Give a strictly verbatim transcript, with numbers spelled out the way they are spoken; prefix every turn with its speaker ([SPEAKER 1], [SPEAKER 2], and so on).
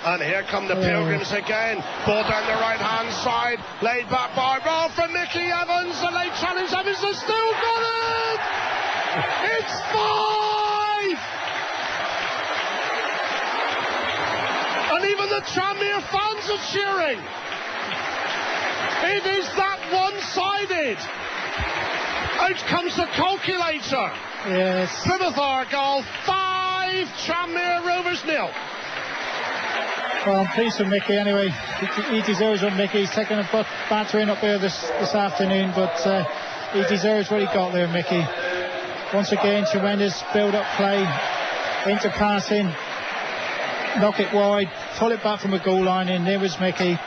[SPEAKER 1] And here come the Pilgrims again. Ball down the right-hand side. Laid back by Roll from Mickey Evans. The late challenge. Evans has still got it! It's five! And even the Tranmere fans are cheering. It is that one-sided. Out comes the calculator.
[SPEAKER 2] Yes.
[SPEAKER 1] Plymouth Argyle five, Tranmere Rovers nil.
[SPEAKER 2] Well, I'm pleased for Mickey anyway. He, he deserves what Mickey. He's taken a butt battering up there this, this afternoon, but uh, he deserves what he got there, Mickey. Once again, tremendous build-up play, into passing, knock it wide, pull it back from the goal line, and there was Mickey.